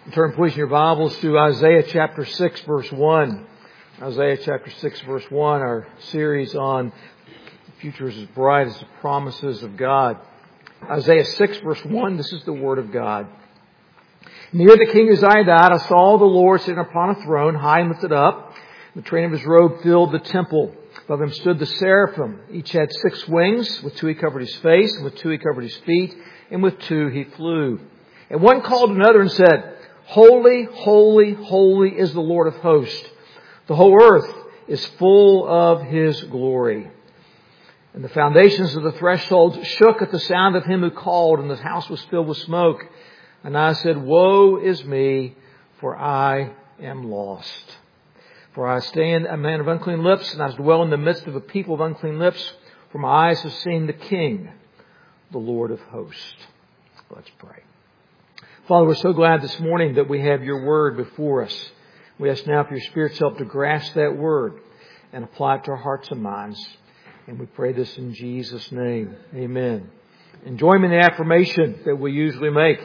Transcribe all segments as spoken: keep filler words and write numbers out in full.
Turn please in your Bibles to Isaiah chapter six verse one. Isaiah chapter six verse one, our series on the future is as bright as the promises of God. Isaiah six verse one, this is the Word of God. In the year that King Uzziah died, I saw the Lord sitting upon a throne, high and lifted up. The train of his robe filled the temple. Above him stood the seraphim. Each had six wings. With two he covered his face, and with two he covered his feet, and with two he flew. And one called another and said, Holy, holy, holy is the Lord of hosts. The whole earth is full of His glory. And the foundations of the thresholds shook at the sound of Him who called, and the house was filled with smoke. And I said, Woe is me, for I am lost. For I stand a man of unclean lips, and I dwell in the midst of a people of unclean lips, for my eyes have seen the King, the Lord of hosts. Let's pray. Father, we're so glad this morning that we have Your Word before us. We ask now for Your Spirit's help to grasp that Word and apply it to our hearts and minds. And we pray this in Jesus' name. Amen. And join me in the affirmation that we usually make.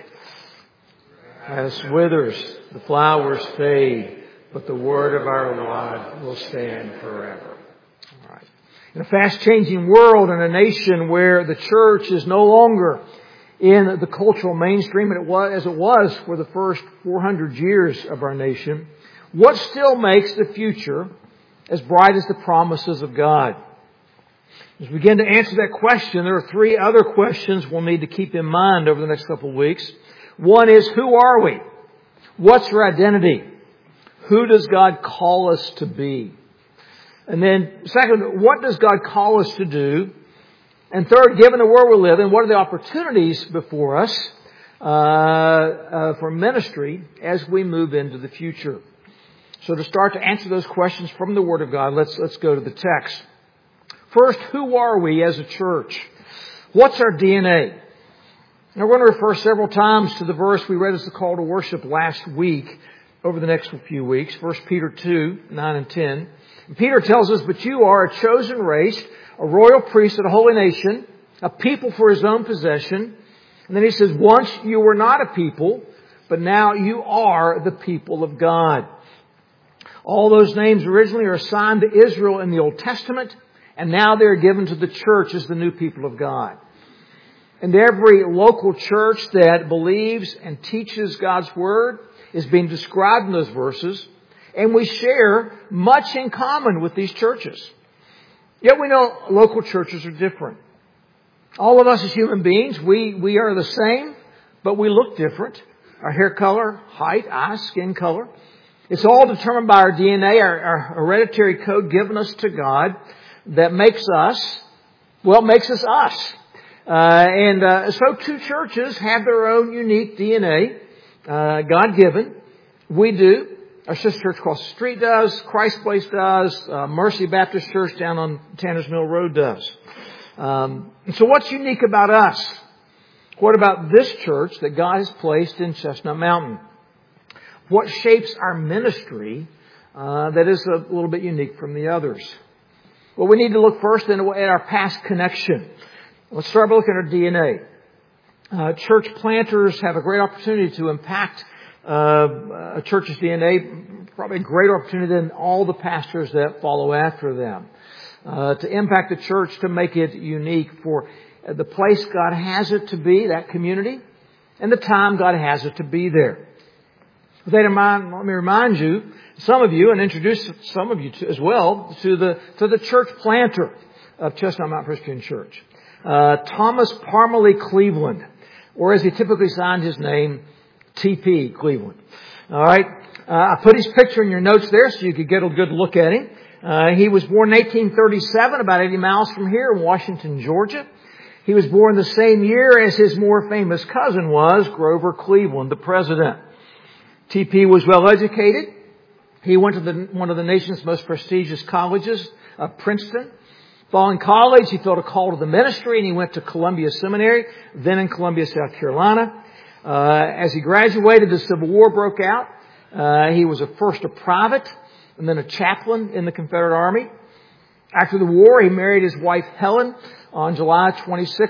As withers, the flowers fade, but the word of our God will stand forever. All right. In a fast-changing world and a nation where the church is no longer in the cultural mainstream as it was for the first four hundred years of our nation, what still makes the future as bright as the promises of God? As we begin to answer that question, there are three other questions we'll need to keep in mind over the next couple of weeks. One is, who are we? What's our identity? Who does God call us to be? And then second, what does God call us to do? And third, given the world we live in, what are the opportunities before us uh, uh, for ministry as we move into the future? So to start to answer those questions from the Word of God, let's let's go to the text. First, who are we as a church? What's our D N A? Now we're going to refer several times to the verse we read as the call to worship last week over the next few weeks. First Peter two, nine and ten. And Peter tells us, but you are a chosen race, a royal priesthood, a holy nation, a people for His own possession. And then he says, once you were not a people, but now you are the people of God. All those names originally are assigned to Israel in the Old Testament, and now they're given to the church as the new people of God. And every local church that believes and teaches God's Word is being described in those verses, and we share much in common with these churches. Yet we know local churches are different. All of us as human beings, we, we are the same, but we look different. Our hair color, height, eyes, skin color. It's all determined by our D N A, our, our hereditary code given us to God that makes us, well, makes us us. Uh, and uh, so two churches have their own unique D N A, uh, God-given. We do. Our sister church across the street does. Christ Place does. Uh, Mercy Baptist Church down on Tanner's Mill Road does. Um, and so what's unique about us? What about this church that God has placed in Chestnut Mountain? What shapes our ministry uh, that is a little bit unique from the others? Well, we need to look first at our past connection. Let's start by looking at our D N A. Uh, church planters have a great opportunity to impact uh, a church's D N A, probably a greater opportunity than all the pastors that follow after them. Uh, to impact the church, to make it unique for the place God has it to be, that community, and the time God has it to be there. With that in mind, let me remind you, some of you, and introduce some of you to, as well, to the to the church planter of Chestnut Mountain Presbyterian Church. Uh, Thomas Parmalee Cleveland, or as he typically signed his name, T P Cleveland. All right. Uh, I put his picture in your notes there so you could get a good look at him. Uh, he was born in eighteen thirty-seven, about eighty miles from here in Washington, Georgia. He was born the same year as his more famous cousin was, Grover Cleveland, the president. T P was well educated. He went to the, one of the nation's most prestigious colleges, uh, Princeton. Following college, he felt a call to the ministry, and he went to Columbia Seminary, then in Columbia, South Carolina. Uh, as he graduated, the Civil War broke out. Uh, he was a first a private, and then a chaplain in the Confederate Army. After the war, he married his wife Helen on July twenty-sixth,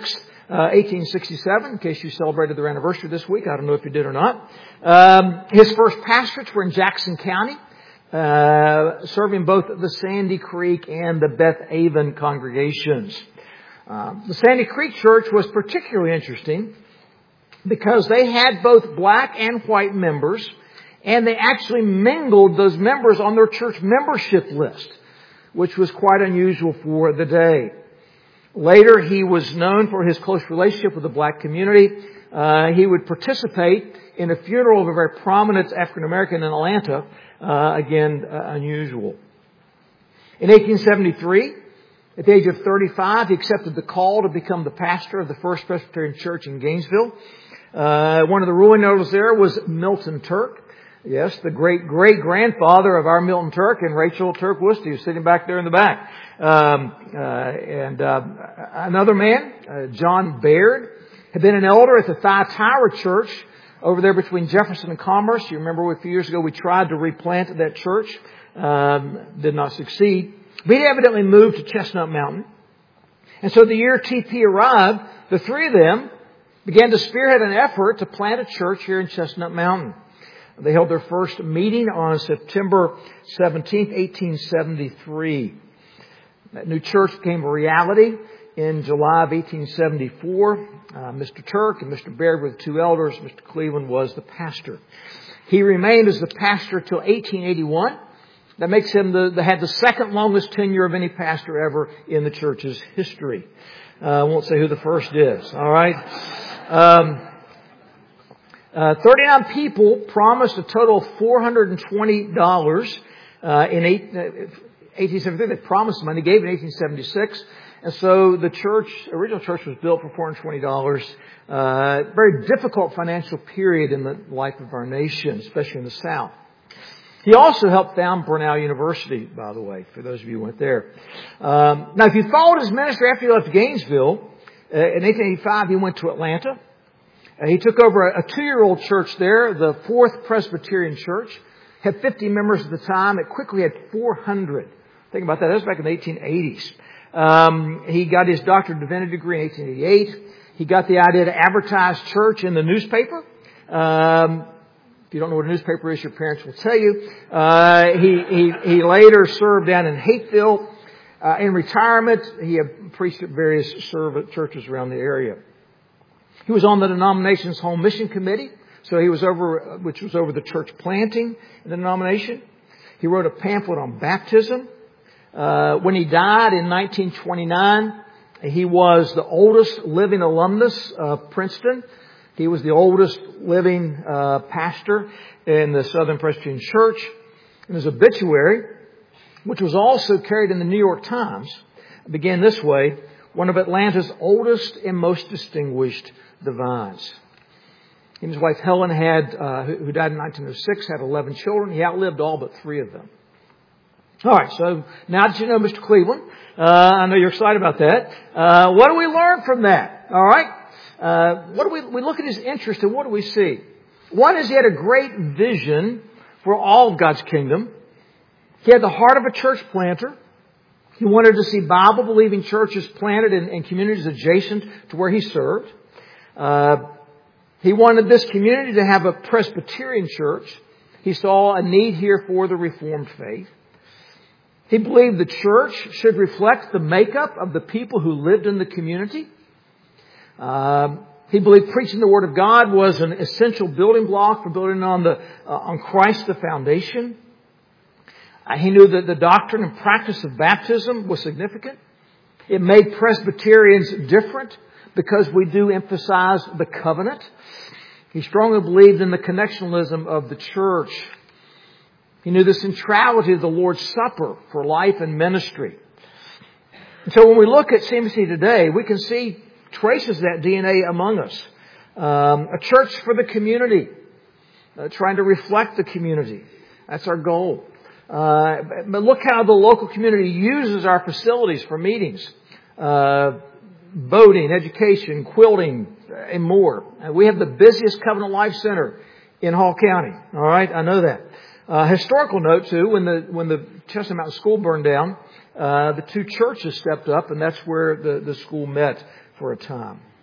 uh, eighteen sixty-seven, in case you celebrated their anniversary this week. I don't know if you did or not. Um, his first pastorates were in Jackson County, uh, serving both the Sandy Creek and the Beth Avon congregations. Um, the Sandy Creek Church was particularly interesting because they had both black and white members, and they actually mingled those members on their church membership list, which was quite unusual for the day. Later, he was known for his close relationship with the black community. Uh, he would participate in a funeral of a very prominent African American in Atlanta. Uh, again, uh, unusual. In eighteen seventy-three, at the age of thirty-five, he accepted the call to become the pastor of the First Presbyterian Church in Gainesville. Uh, one of the ruling elders there was Milton Turk. Yes, the great-great-grandfather of our Milton Turk and Rachel Turk Woosty, who's sitting back there in the back. Um, uh, and uh, another man, uh, John Baird, had been an elder at the Thyatira Church over there between Jefferson and Commerce. You remember a few years ago we tried to replant that church. Um, did not succeed. But he evidently moved to Chestnut Mountain. And so the year T P arrived, the three of them began to spearhead an effort to plant a church here in Chestnut Mountain. They held their first meeting on September seventeenth, eighteen seventy-three. That new church became a reality in July of eighteen seventy-four. Uh, Mister Turk and Mister Baird were the two elders. Mister Cleveland was the pastor. He remained as the pastor till eighteen eighty-one. That makes him the, the had the second longest tenure of any pastor ever in the church's history. Uh, I won't say who the first is. All right. Um, Uh, thirty-nine people promised a total of four hundred twenty dollars uh, in eight, uh, eighteen seventy-three. They promised money, gave in eighteen seventy-six. And so the church, original church was built for four hundred twenty dollars. Uh, very difficult financial period in the life of our nation, especially in the South. He also helped found Brenau University, by the way, for those of you who went there. Um, now, if you followed his ministry after he left Gainesville, uh, in eighteen eighty-five, he went to Atlanta. Uh, he took over a, a two-year-old church there, the Fourth Presbyterian Church. Had fifty members at the time. It quickly had four hundred. Think about that. That was back in the eighteen eighties. Um, he got his Doctor of Divinity degree in eighteen eighty-eight. He got the idea to advertise church in the newspaper. Um, if you don't know what a newspaper is, your parents will tell you. Uh, he, he, he later served down in Hapeville. Uh, in retirement, he had preached at various serv- churches around the area. He was on the denomination's home mission committee, so he was over, which was over the church planting in the denomination. He wrote a pamphlet on baptism. Uh, when he died in nineteen twenty-nine, he was the oldest living alumnus of Princeton. He was the oldest living uh, pastor in the Southern Presbyterian Church. And his obituary, which was also carried in the New York Times, began this way: one of Atlanta's oldest and most distinguished divines. He and his wife Helen had, uh, who died in nineteen oh six, had eleven children. He outlived all but three of them. All right, so now that you know Mister Cleveland, uh, I know you're excited about that. Uh, what do we learn from that? All right, uh, what do we we look at his interest and what do we see? One is he had a great vision for all of God's kingdom. He had the heart of a church planter. He wanted to see Bible-believing churches planted in, in communities adjacent to where he served. Uh, he wanted this community to have a Presbyterian church. He saw a need here for the Reformed faith. He believed the church should reflect the makeup of the people who lived in the community. Uh, he believed preaching the Word of God was an essential building block for building on the uh, on Christ the foundation. Uh, he knew that the doctrine and practice of baptism was significant. It made Presbyterians different because we do emphasize the covenant. He strongly believed in the connectionalism of the church. He knew the centrality of the Lord's Supper for life and ministry. And so when we look at C M C today, we can see traces of that D N A among us. Um, a church for the community, uh, trying to reflect the community. That's our goal. Uh, but look how the local community uses our facilities for meetings, uh, boating, education, quilting, and more. Uh, we have the busiest Covenant Life Center in Hall County. All right, I know that. Uh, historical note too: when the when the Chestnut Mountain School burned down, uh, the two churches stepped up, and that's where the the school met for a time.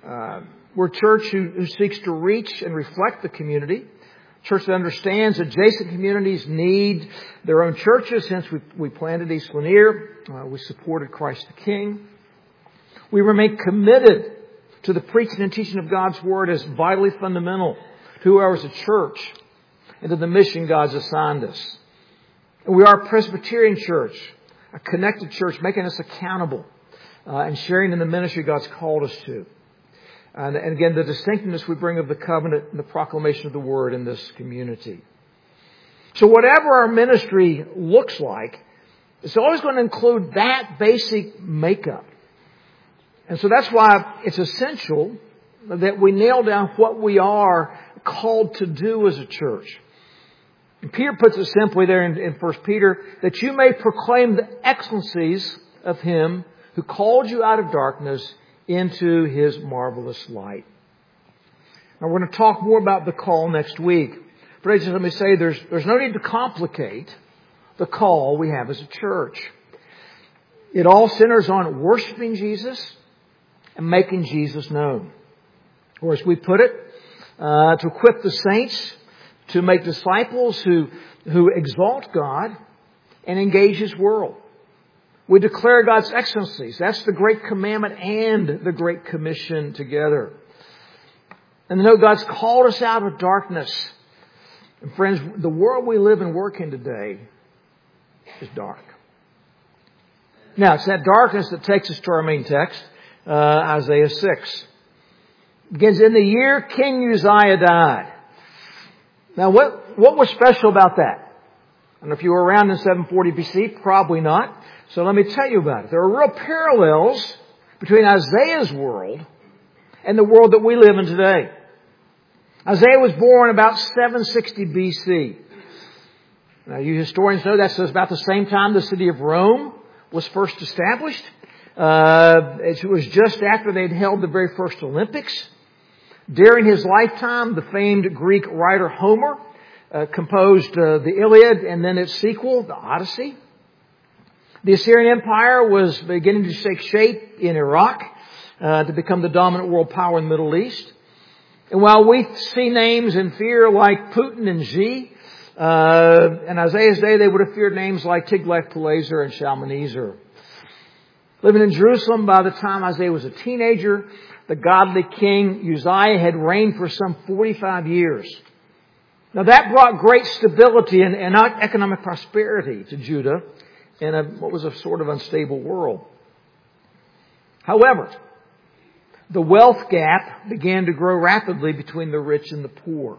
Uh, we're a church who, who seeks to reach and reflect the community. Church that understands adjacent communities need their own churches. Hence, we, we planted East Lanier. Uh, we supported Christ the King. We remain committed to the preaching and teaching of God's Word as vitally fundamental to who we are as a church and to the mission God's assigned us. And we are a Presbyterian church, a connected church, making us accountable uh, and sharing in the ministry God's called us to. And, and again, the distinctiveness we bring of the covenant and the proclamation of the Word in this community. So whatever our ministry looks like, it's always going to include that basic makeup. And so that's why it's essential that we nail down what we are called to do as a church. And Peter puts it simply there in, in First Peter, that you may proclaim the excellencies of Him who called you out of darkness into His marvelous light. Now we're going to talk more about the call next week. But just let me say there's, there's no need to complicate the call we have as a church. It all centers on worshiping Jesus and making Jesus known. Or as we put it, uh, to equip the saints to make disciples who, who exalt God and engage His world. We declare God's excellencies. That's the Great Commandment and the Great Commission together. And to know God's called us out of darkness. And friends, the world we live and work in today is dark. Now, it's that darkness that takes us to our main text, uh, Isaiah six. It begins, in the year King Uzziah died. Now, what, what was special about that? I don't know if you were around in seven forty B C, probably not. So let me tell you about it. There are real parallels between Isaiah's world and the world that we live in today. Isaiah was born about seven sixty B C. Now, you historians know that's about the same time the city of Rome was first established. Uh, it was just after they'd held the very first Olympics. During his lifetime, the famed Greek writer Homer uh, composed uh, the Iliad and then its sequel, the Odyssey. The Assyrian Empire was beginning to take shape in Iraq uh, to become the dominant world power in the Middle East. And while we see names in fear like Putin and Xi, uh, in Isaiah's day they would have feared names like Tiglath-Pileser and Shalmaneser. Living in Jerusalem by the time Isaiah was a teenager, the godly king Uzziah had reigned for some forty-five years. Now that brought great stability and, and economic prosperity to Judah in a, what was a sort of unstable world. However, the wealth gap began to grow rapidly between the rich and the poor.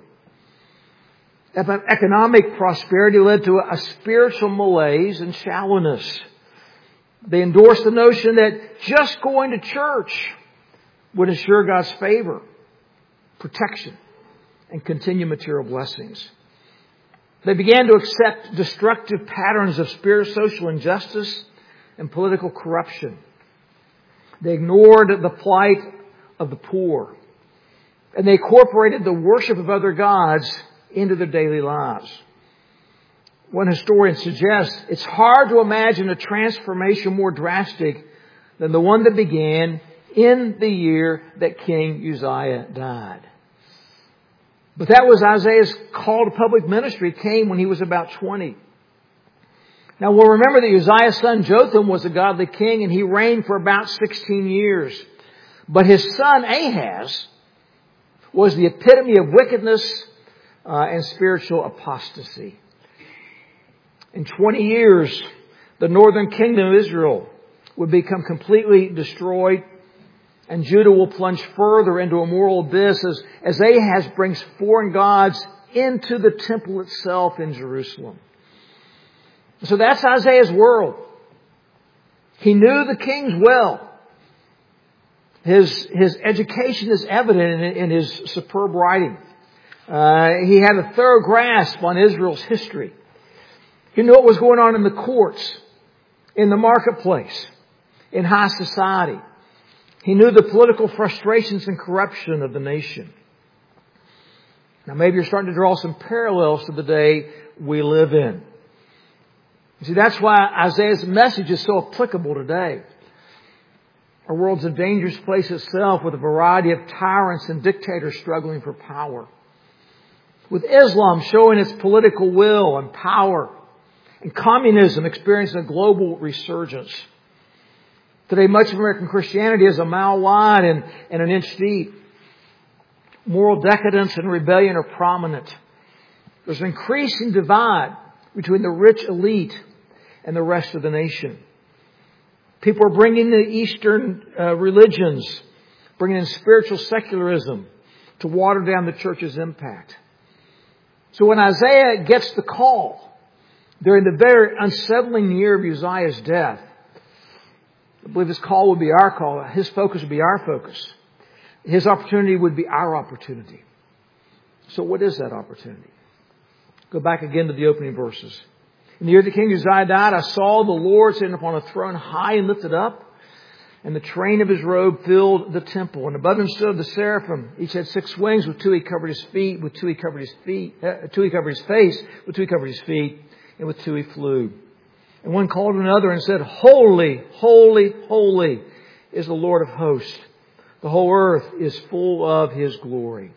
Economic prosperity led to a spiritual malaise and shallowness. They endorsed the notion that just going to church would ensure God's favor, protection, and continued material blessings. They began to accept destructive patterns of spiritual social injustice and political corruption. They ignored the plight of the poor. And they incorporated the worship of other gods into their daily lives. One historian suggests it's hard to imagine a transformation more drastic than the one that began in the year that King Uzziah died. But that was Isaiah's call to public ministry. It came when he was about twenty. Now we'll remember that Uzziah's son Jotham was a godly king and he reigned for about sixteen years. But his son Ahaz was the epitome of wickedness uh, and spiritual apostasy. In twenty years, the northern kingdom of Israel would become completely destroyed. And Judah will plunge further into a moral abyss as, as Ahaz brings foreign gods into the temple itself in Jerusalem. So that's Isaiah's world. He knew the kings well. His, his education is evident in, in his superb writing. Uh, he had a thorough grasp on Israel's history. He knew what was going on in the courts, in the marketplace, in high society. He knew the political frustrations and corruption of the nation. Now maybe you're starting to draw some parallels to the day we live in. You see, that's why Isaiah's message is so applicable today. Our world's a dangerous place itself, with a variety of tyrants and dictators struggling for power. With Islam showing its political will and power, and communism experiencing a global resurgence. Today, much of American Christianity is a mile wide and, and an inch deep. Moral decadence and rebellion are prominent. There's an increasing divide between the rich elite and the rest of the nation. People are bringing the Eastern uh, religions, bringing in spiritual secularism to water down the church's impact. So when Isaiah gets the call during the very unsettling year of Uzziah's death, I believe his call would be our call. His focus would be our focus. His opportunity would be our opportunity. So what is that opportunity? Go back again to the opening verses. In the year that King Uzziah died, I saw the Lord sitting upon a throne high and lifted up, and the train of his robe filled the temple. And above him stood the seraphim. Each had six wings. With two he covered his feet. With two he covered his feet. Uh, two he covered his face. With two he covered his feet. And with two he flew. And one called another and said, Holy, holy, holy is the Lord of hosts. The whole earth is full of His glory.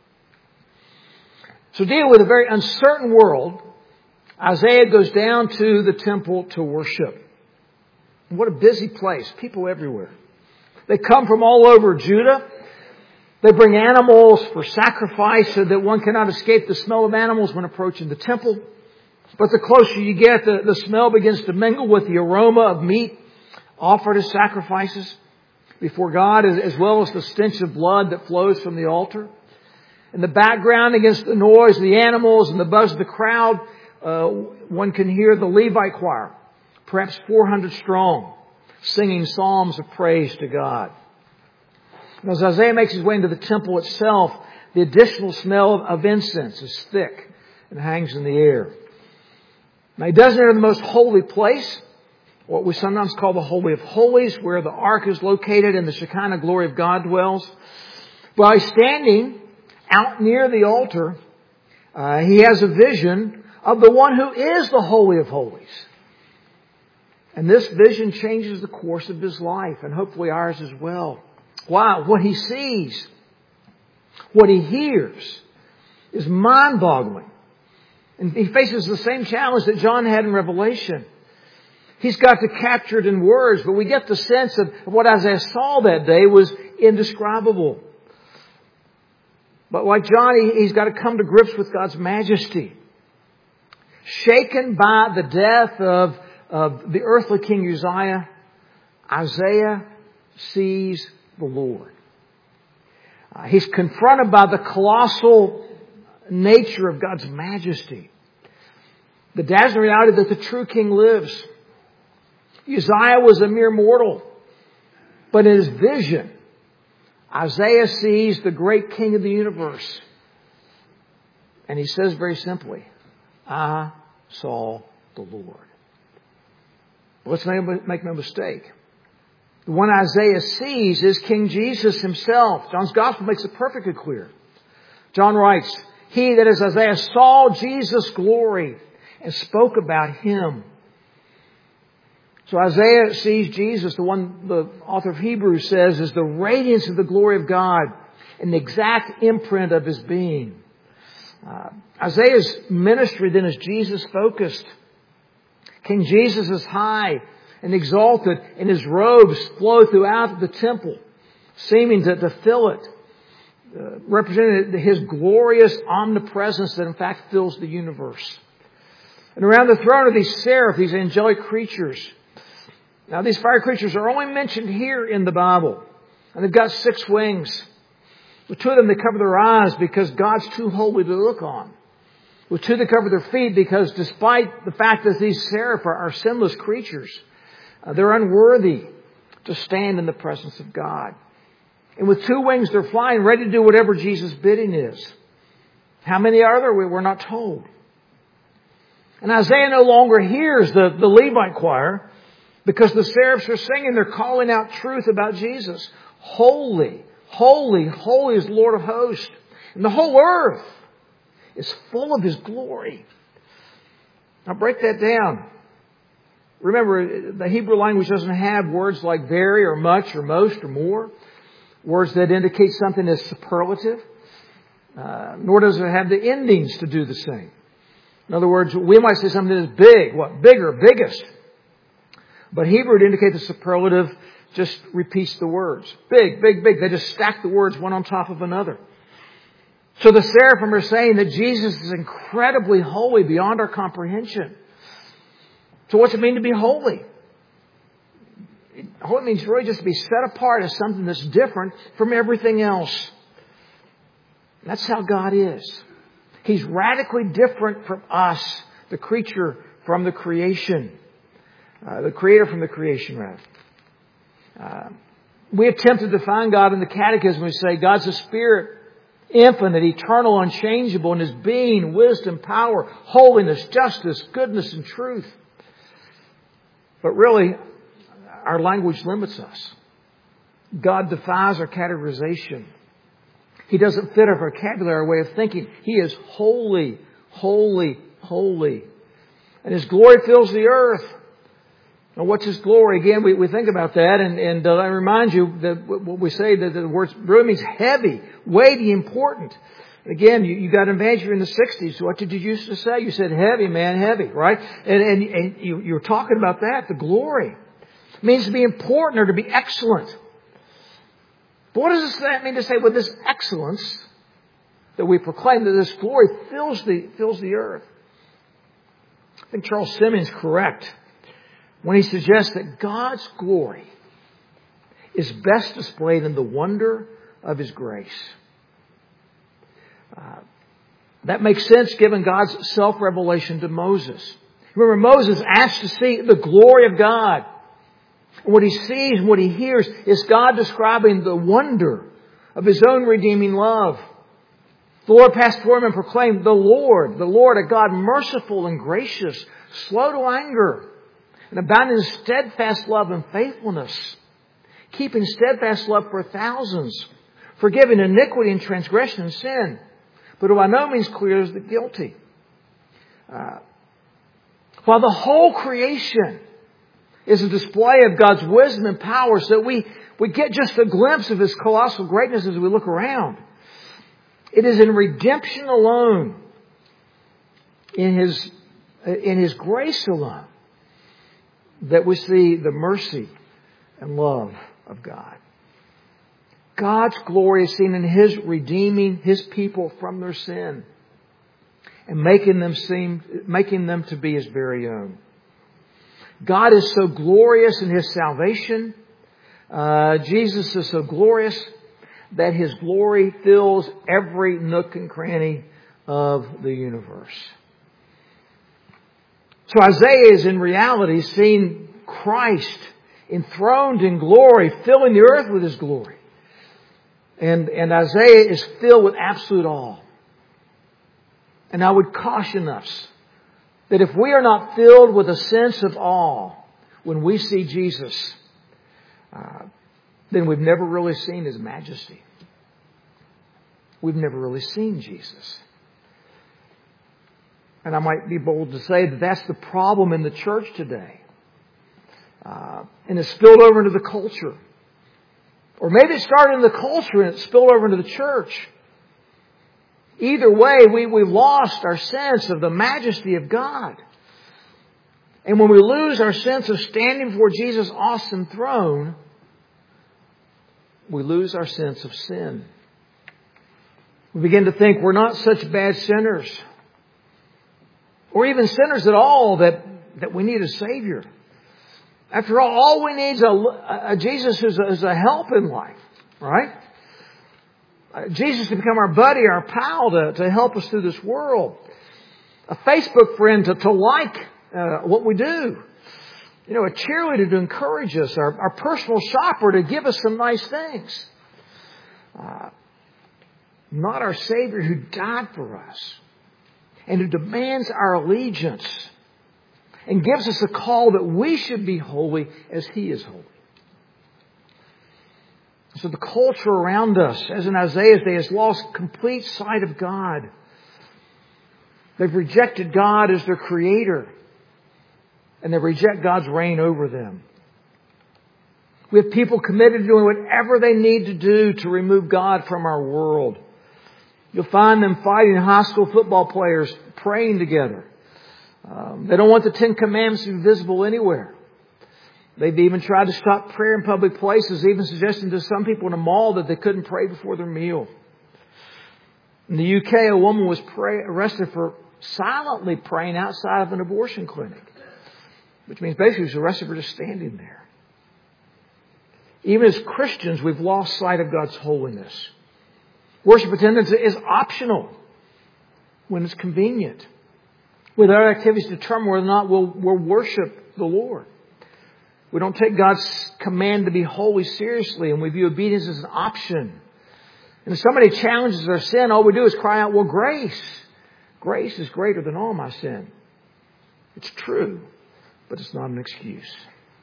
So dealing with a very uncertain world, Isaiah goes down to the temple to worship. What a busy place. People everywhere. They come from all over Judah. They bring animals for sacrifice so that one cannot escape the smell of animals when approaching the temple. But the closer you get, the, the smell begins to mingle with the aroma of meat offered as sacrifices before God, as, as well as the stench of blood that flows from the altar. In the background, against the noise of the animals and the buzz of the crowd, uh, one can hear the Levite choir, perhaps four hundred strong, singing psalms of praise to God. And as Isaiah makes his way into the temple itself, the additional smell of, of incense is thick and hangs in the air. Now, he doesn't enter the most holy place, what we sometimes call the Holy of Holies, where the ark is located and the Shekinah glory of God dwells. While he's standing out near the altar, uh, he has a vision of the one who is the Holy of Holies. And this vision changes the course of his life, and hopefully ours as well. Wow, what he sees, what he hears is mind-boggling. And he faces the same challenge that John had in Revelation. He's got to capture it in words, but we get the sense of what Isaiah saw that day was indescribable. But like John, he, he's got to come to grips with God's majesty. Shaken by the death of, of the earthly king Uzziah, Isaiah sees the Lord. Uh, he's confronted by the colossal nature of God's majesty. The dazzling reality that the true king lives. Uzziah was a mere mortal. But in his vision, Isaiah sees the great king of the universe. And he says very simply, I saw the Lord. Let's make no mistake. The one Isaiah sees is King Jesus himself. John's Gospel makes it perfectly clear. John writes, He, that is Isaiah, saw Jesus' glory and spoke about Him. So Isaiah sees Jesus, the one the author of Hebrews says is the radiance of the glory of God and the exact imprint of His being. Uh, Isaiah's ministry then is Jesus focused. King Jesus is high and exalted, and His robes flow throughout the temple, seeming to, to fill it, uh, representing His glorious omnipresence that in fact fills the universe. And around the throne are these seraph, these angelic creatures. Now, these fire creatures are only mentioned here in the Bible. And they've got six wings. With two of them, they cover their eyes because God's too holy to look on. With two, they cover their feet because despite the fact that these seraph are, are sinless creatures, uh, they're unworthy to stand in the presence of God. And with two wings, they're flying, ready to do whatever Jesus' bidding is. How many are there? We're not told. And Isaiah no longer hears the, the Levite choir, because the seraphs are singing, they're calling out truth about Jesus. Holy, holy, holy is the Lord of hosts. And the whole earth is full of His glory. Now break that down. Remember, the Hebrew language doesn't have words like very or much or most or more. Words that indicate something as superlative. Uh, nor does it have the endings to do the same. In other words, we might say something that is big. What? Bigger, biggest. But Hebrew to indicate the superlative just repeats the words. Big, big, big. They just stack the words one on top of another. So the seraphim are saying that Jesus is incredibly holy beyond our comprehension. So what's it mean to be holy? Holy means really just to be set apart as something that's different from everything else. That's how God is. He's radically different from us, the creature from the creation. Uh, the creator from the creation, rather. Uh, we attempt to define God in the Catechism. We say God's a spirit, infinite, eternal, unchangeable in His being, wisdom, power, holiness, justice, goodness, and truth. But really, our language limits us. God defies our categorization. He doesn't fit our vocabulary, our way of thinking. He is holy, holy, holy. And His glory fills the earth. Now, what's His glory? Again, we, we think about that, and, and uh, I remind you that what we say, that the word really means heavy, weighty, important. Again, you, you got an evangelist in the sixties. What did you used to say? You said heavy, man, heavy, right? And, and, and you, you were talking about that, the glory. It means to be important or to be excellent. But what does that mean to say with this excellence that we proclaim, that this glory fills the, fills the earth? I think Charles Simeon's correct when he suggests that God's glory is best displayed in the wonder of His grace. Uh, that makes sense given God's self-revelation to Moses. Remember, Moses asked to see the glory of God. And what he sees and what he hears is God describing the wonder of His own redeeming love. The Lord passed before him and proclaimed, the Lord, the Lord, a God merciful and gracious, slow to anger, and abounding in steadfast love and faithfulness, keeping steadfast love for thousands, forgiving iniquity and transgression and sin, but who by no means clears the guilty. Uh, while the whole creation is a display of God's wisdom and power, so that we, we get just a glimpse of His colossal greatness as we look around. It is in redemption alone, in His, in His grace alone, that we see the mercy and love of God. God's glory is seen in His redeeming His people from their sin and making them seem, making them to be His very own. God is so glorious in His salvation. Uh, Jesus is so glorious that His glory fills every nook and cranny of the universe. So Isaiah is in reality seeing Christ enthroned in glory, filling the earth with His glory. And, and Isaiah is filled with absolute awe. And I would caution us that if we are not filled with a sense of awe when we see Jesus, uh, then we've never really seen His majesty. We've never really seen Jesus. And I might be bold to say that that's the problem in the church today. Uh, and it's spilled over into the culture. Or maybe it started in the culture and it spilled over into the church. Either way, we, we've lost our sense of the majesty of God. And when we lose our sense of standing before Jesus' awesome throne, we lose our sense of sin. We begin to think we're not such bad sinners, or even sinners at all, that, that we need a Savior. After all, all we need is a, a Jesus who's a, is a help in life, right? Uh, Jesus to become our buddy, our pal, to, to help us through this world. A Facebook friend to, to like uh, what we do. You know, a cheerleader to encourage us. Our, our personal shopper to give us some nice things. Uh, not our Savior who died for us and who demands our allegiance and gives us a call that we should be holy as He is holy. So the culture around us, as in Isaiah's day, has lost complete sight of God. They've rejected God as their creator. and they reject God's reign over them. We have people committed to doing whatever they need to do to remove God from our world. You'll find them fighting high school football players, praying together. Um, they don't want the Ten Commandments to be visible anywhere. They've even tried to stop prayer in public places, even suggesting to some people in a mall that they couldn't pray before their meal. In the U K, a woman was pray, arrested for silently praying outside of an abortion clinic, which means basically she was arrested for just standing there. Even as Christians, we've lost sight of God's holiness. Worship attendance is optional when it's convenient. With our activities determine whether or not we'll, we'll worship the Lord. We don't take God's command to be holy seriously, and we view obedience as an option. And if somebody challenges our sin, all we do is cry out, well, grace. Grace is greater than all my sin. It's true, but it's not an excuse.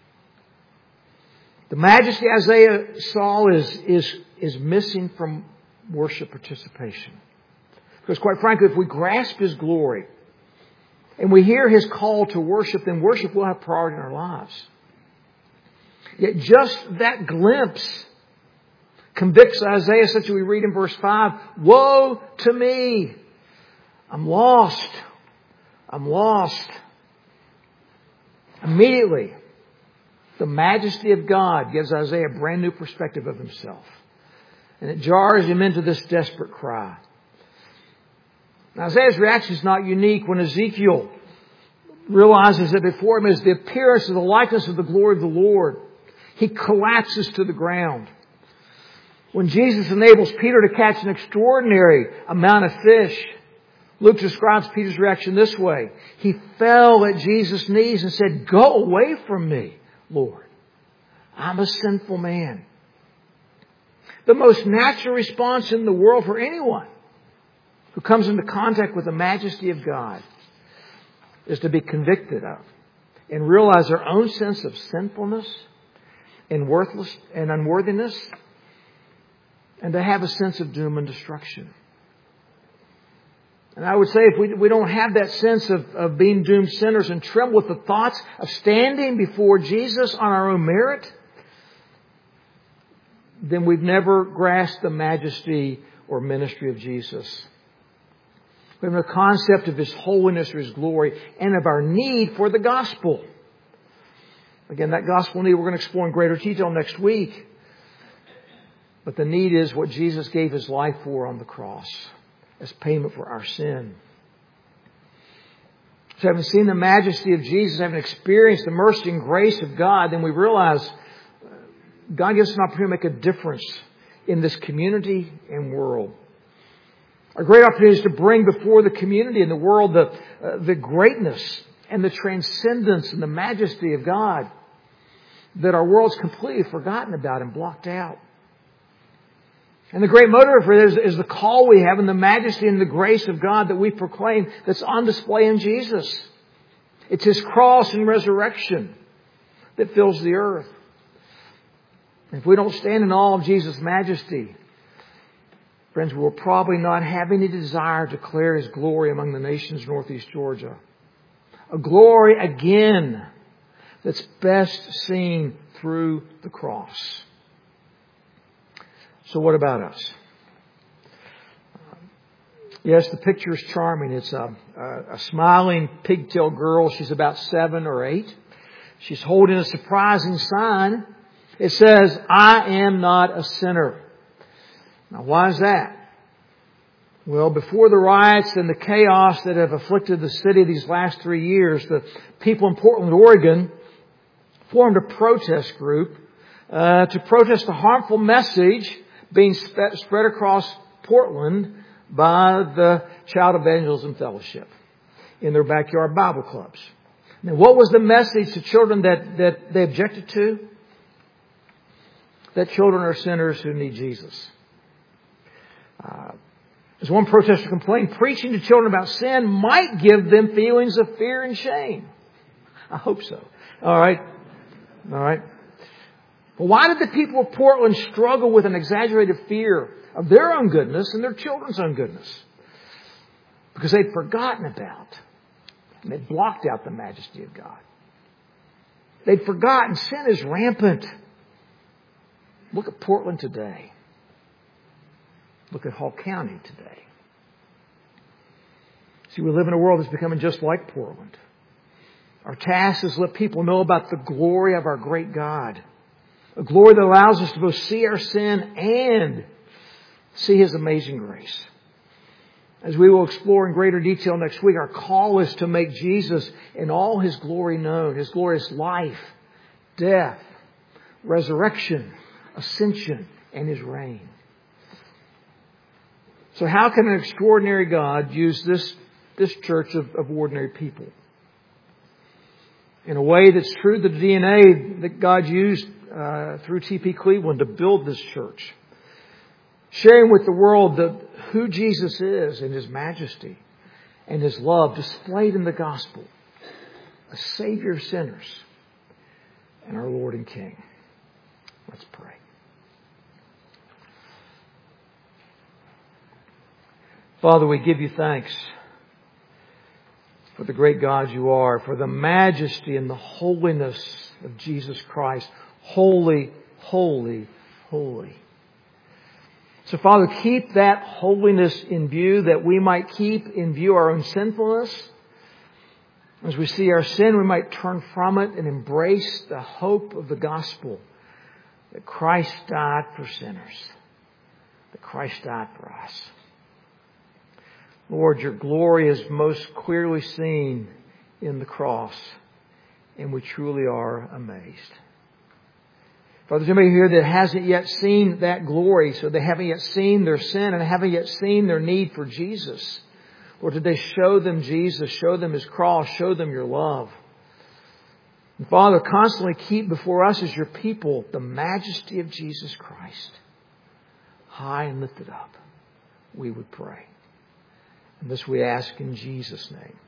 The majesty Isaiah saw is, is, is missing from worship participation. Because quite frankly, if we grasp His glory and we hear His call to worship, then worship will have priority in our lives. Yet just that glimpse convicts Isaiah, such as we read in verse five, woe to me! I'm lost. I'm lost. Immediately, the majesty of God gives Isaiah a brand new perspective of himself. And it jars him into this desperate cry. Now, Isaiah's reaction is not unique. When Ezekiel realizes that before him is the appearance of the likeness of the glory of the Lord, he collapses to the ground. When Jesus enables Peter to catch an extraordinary amount of fish, Luke describes Peter's reaction this way. He fell at Jesus' knees and said, "Go away from me, Lord. I'm a sinful man." The most natural response in the world for anyone who comes into contact with the majesty of God is to be convicted of and realize their own sense of sinfulness and worthless and unworthiness, and to have a sense of doom and destruction. And I would say if we, we don't have that sense of, of being doomed sinners and tremble with the thoughts of standing before Jesus on our own merit, then we've never grasped the majesty or ministry of Jesus. We have no concept of His holiness or His glory and of our need for the gospel. Again, that gospel need we're going to explore in greater detail next week. But the need is what Jesus gave His life for on the cross as payment for our sin. So having seen the majesty of Jesus, having experienced the mercy and grace of God, then we realize God gives us an opportunity to make a difference in this community and world. Our great opportunity is to bring before the community and the world the, uh, the greatness and the transcendence and the majesty of God that our world's completely forgotten about and blocked out. And the great motivator for this is the call we have and the majesty and the grace of God that we proclaim that's on display in Jesus. It's His cross and resurrection that fills the earth. If we don't stand in awe of Jesus' majesty, friends, we will probably not have any desire to declare His glory among the nations of Northeast Georgia. A glory, again, that's best seen through the cross. So what about us? Yes, the picture is charming. It's a, a, a smiling pigtail girl. She's about seven or eight. She's holding a surprising sign. It says, "I am not a sinner." Now, why is that? Well, before the riots and the chaos that have afflicted the city these last three years, the people in Portland, Oregon, formed a protest group uh, to protest the harmful message being sp- spread across Portland by the Child Evangelism Fellowship in their backyard Bible clubs. Now, what was the message to children that, that they objected to? That children are sinners who need Jesus. Uh, as one protester complained, preaching to children about sin might give them feelings of fear and shame. I hope so. All right. All right. But why did the people of Portland struggle with an exaggerated fear of their own goodness and their children's own goodness? Because they'd forgotten about and they'd blocked out the majesty of God. They'd forgotten sin is rampant. Look at Portland today. Look at Hall County today. See, we live in a world that's becoming just like Portland. Our task is to let people know about the glory of our great God. A glory that allows us to both see our sin and see His amazing grace. As we will explore in greater detail next week, our call is to make Jesus in all His glory known. His glorious life, death, resurrection, ascension, and His reign. So how can an extraordinary God use this, this church of, of ordinary people? In a way that's true to the D N A that God used uh, through T P Cleveland to build this church. Sharing with the world the, who Jesus is and His majesty and His love displayed in the gospel. A Savior of sinners and our Lord and King. Let's pray. Father, we give You thanks for the great God You are, for the majesty and the holiness of Jesus Christ. Holy, holy, holy. So, Father, keep that holiness in view, that we might keep in view our own sinfulness. As we see our sin, we might turn from it and embrace the hope of the gospel, that Christ died for sinners, that Christ died for us. Lord, Your glory is most clearly seen in the cross, and we truly are amazed. Father, there's anybody here that hasn't yet seen that glory, so they haven't yet seen their sin and haven't yet seen their need for Jesus. Lord, today show them Jesus, show them His cross, show them Your love. And Father, constantly keep before us as Your people the majesty of Jesus Christ. High and lifted up, we would pray. And this we ask in Jesus' name.